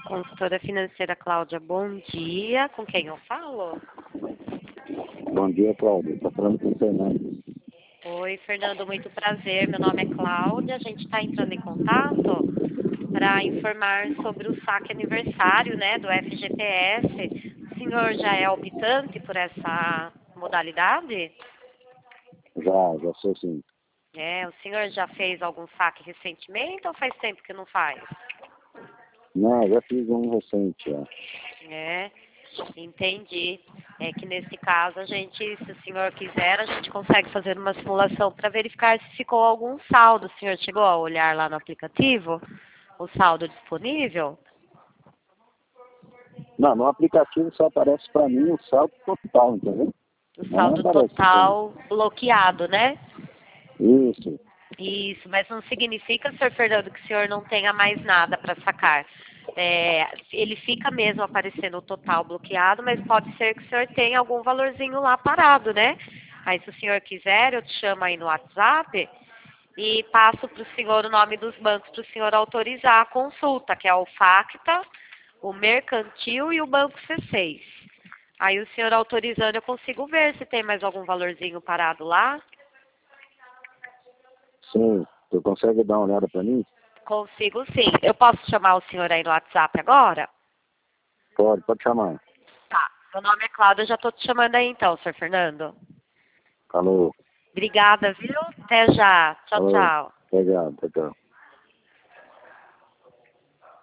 Consultora financeira Cláudia, bom dia. Com quem eu falo? Bom dia, Cláudia. Estou falando com o Fernando. Oi, Fernando, muito prazer. Meu nome é Cláudia. A gente está entrando em contato para informar sobre o saque aniversário, né, do FGTS. O senhor já é optante por essa modalidade? Já sou sim. O senhor já fez algum saque recentemente ou faz tempo que não faz? Não, já fiz um recente, É, entendi. É que nesse caso se o senhor quiser, a gente consegue fazer uma simulação para verificar se ficou algum saldo. O senhor chegou a olhar lá no aplicativo o saldo disponível? Não, no aplicativo só aparece para mim o saldo total, entendeu? O Não saldo aparece pra mim. total bloqueado, né? Isso. Isso, mas não significa, senhor Fernando, que o senhor não tenha mais nada para sacar. Ele fica mesmo aparecendo o total bloqueado, mas pode ser que o senhor tenha algum valorzinho lá parado, né? Aí, se o senhor quiser, eu te chamo aí no WhatsApp e passo para o senhor o nome dos bancos para o senhor autorizar a consulta, que é o Facta, o Mercantil e o Banco C6. Aí, o senhor autorizando, eu consigo ver se tem mais algum valorzinho parado lá. Sim. Tu consegue dar uma olhada para mim? Consigo sim. Eu posso chamar o senhor aí no WhatsApp agora? Pode chamar. Tá. Meu nome é Cláudia, eu já tô te chamando aí então, senhor Fernando. Falou. Obrigada, viu? Até já. Tchau, Falou. tchau. Obrigado. Tchau.